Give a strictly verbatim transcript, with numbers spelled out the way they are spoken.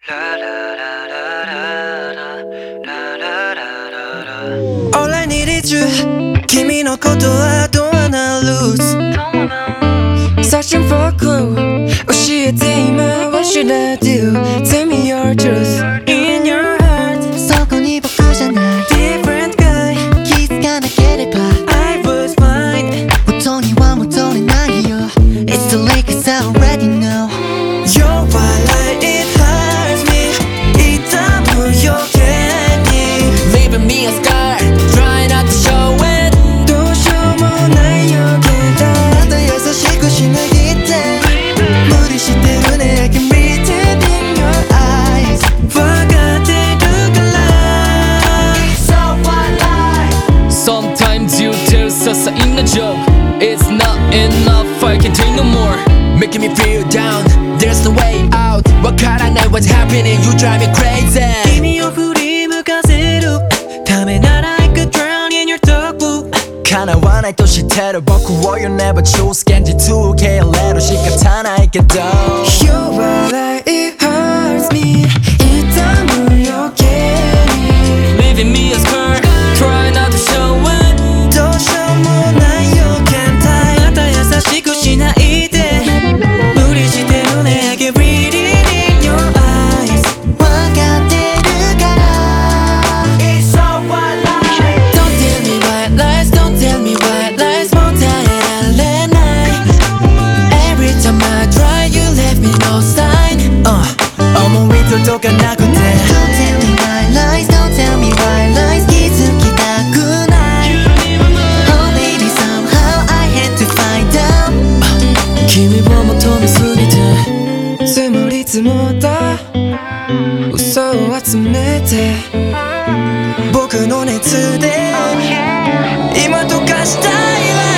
All I need is you 君のことは Don't wanna lose Searching for a clue 教えて今 What should I do Tell me your truth In your heart そこに僕じゃない Different guy 気づかなければ I was fine 元には戻れないよ It's too late cause I already know Your twilight it hurts me 痛む余計に Leaving me a scar Try not to show it どうしようもないよけどまた優しくしないで無理してるね I can read it in your eyes 分かってるから So what lie Sometimes you tell us in a joke It's not enough I can't take no more Making me feel down There's no way out わからない What's happening You drive me crazy 君を振り向かせるためなら I could drown in your talk 叶わないと知ってる僕を You never choose 現実受け入れる仕方ないけど Your twilight it hurts me 痛む余計に Leaving me a scar Try not to show it どうしようもないよ検体また優しくしないで無理してるね I can read it in your eyes わかってるから It's so what lie Don't tell me white lies Don't tell me white lies もう耐えられない Every time I try You left me no sign uh, 思い届かなくて Don't tell me white lies Don't tell me white lies 気づきたくない Oh baby somehow I had to find out 君を求めすぎて積もり積もった嘘を集めて僕の熱で今溶かしたいわ